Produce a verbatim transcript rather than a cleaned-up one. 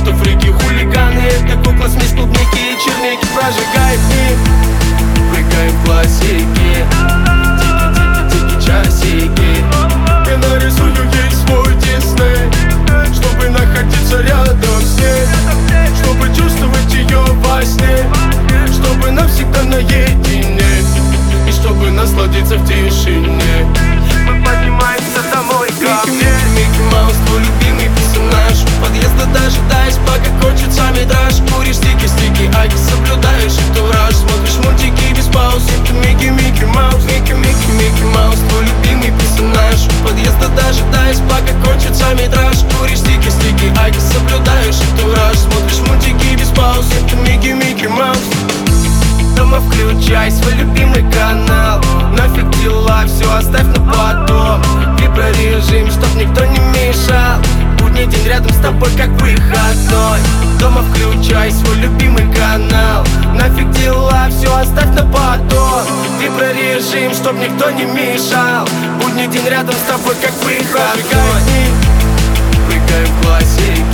что фрики, хулиганы. Это кукла, смесь клубники и черники. Прожигает дни, прыгаем в классики. Тики-тики-тики часики. Я нарисую ей свой Дисней, чтобы находиться рядом с ней, чтобы чувствовать ее во сне, чтобы навсегда наедине и чтобы насладиться в тишине. Мы поднимаемся домой ко мне. Микки Маус, твой любимый персонаж. У подъезда дожидаясь, пока кончится метраж. Куришь стики-стики, аки соблюдаешь антураж. Смотришь мультики без пауз. Микки, Микки Маус, Микки, Микки, Микки Маус, твой любимый персонаж. У подъезда дожидаясь, пока кончится метраж. Куришь стики-стики, аки соблюдаешь антураж. Смотришь мультики без пауз. Микки, Микки Маус. Дома включай свой любимый канал. Нафиг дела, все оставь на потом. Виброрежим, чтоб никто не мешал. Будний день рядом с тобой, как выходной. Дома включай свой любимый канал. Нафиг дела, все оставь на потом. Виброрежим, чтоб никто не мешал. Будний день рядом с тобой, как выходной. Прыгаем в классик.